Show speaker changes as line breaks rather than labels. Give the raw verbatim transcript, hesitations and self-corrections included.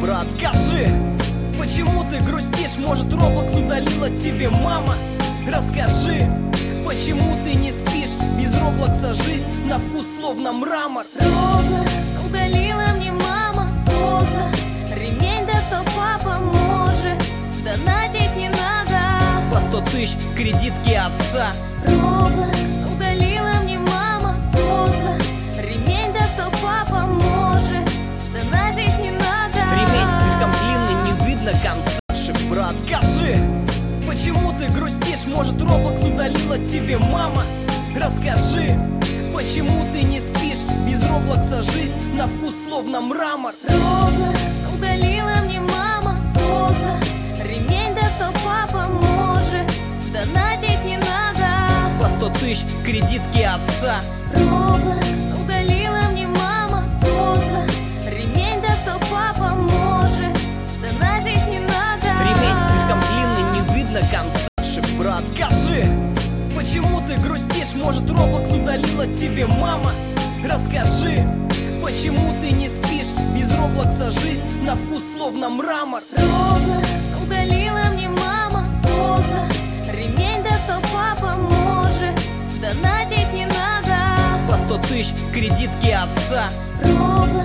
брат, скажи, почему ты грустишь? Может, Роблокс удалила тебе мама? Расскажи, почему ты не спишь? Без Роблокса жизнь на вкус словно мрамор.
Роблокс удалила мне мама, поздно. Ремень достал папа, может, донатить не надо.
По сто тысяч с кредитки отца.
Роблокс удалила мне мама, поздно. Ремень достал папа, может, донатить не надо.
Ремень слишком длинный, не видно конца. Брат, скажи, почему ты грустишь? Может, Роблокс удалила тебе мама? Расскажи, почему ты не спишь? Без Роблокса жизнь на вкус словно мрамор.
Роблокс удалила мне мама, поздно. Ремень достал папа, может, донатить не надо.
По сто тысяч с кредитки отца.
Роблокс удалила мне мама, поздно. Ремень достал папа, может, донатить не надо.
Ремень слишком длинный, не видно конца. Брат, скажи, почему ты грустишь? Может, Роблокс удалила тебе мама? Расскажи, почему ты не спишь? Без Роблокса жизнь на вкус словно мрамор.
Роблокс удалила мне мама, поздно. Ремень достал папа, может, донатить не надо.
По сто тысяч с кредитки отца.
Роблокс